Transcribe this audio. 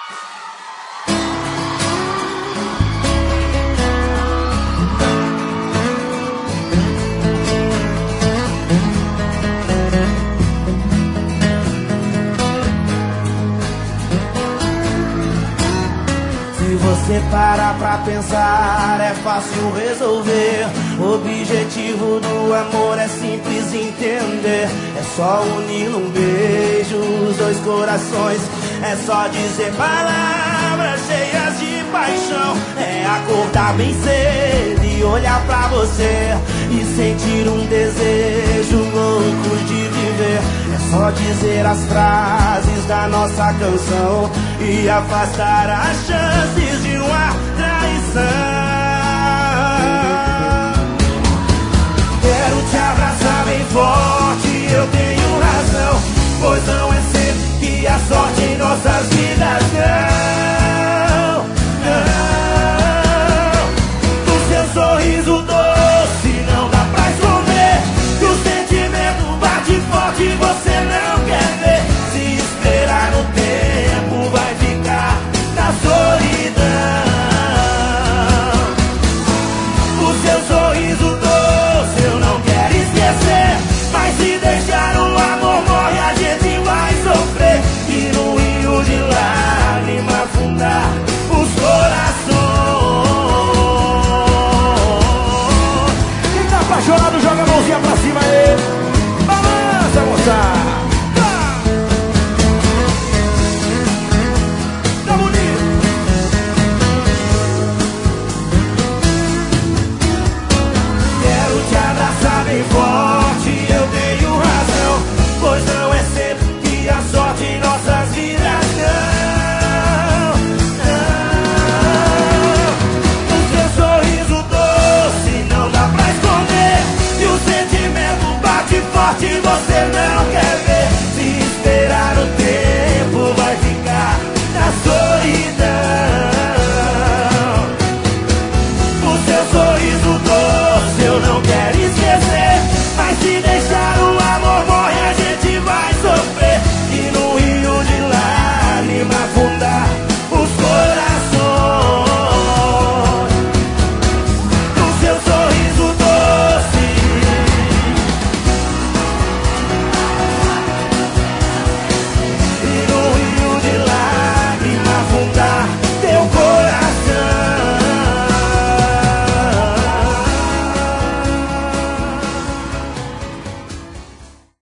Se você parar pra pensar, é fácil resolver. O objetivo do amor é simples entender. É só unir num beijo os dois corações. É só dizer palavras cheias de paixão. É acordar bem cedo e olhar pra você e sentir um desejo louco de viver. É só dizer as frases da nossa canção e afastar as chances de uma traição. Quero te abraçar bem forte, eu tenho razão, pois não é sempre que a sorte em nossas vidas vem.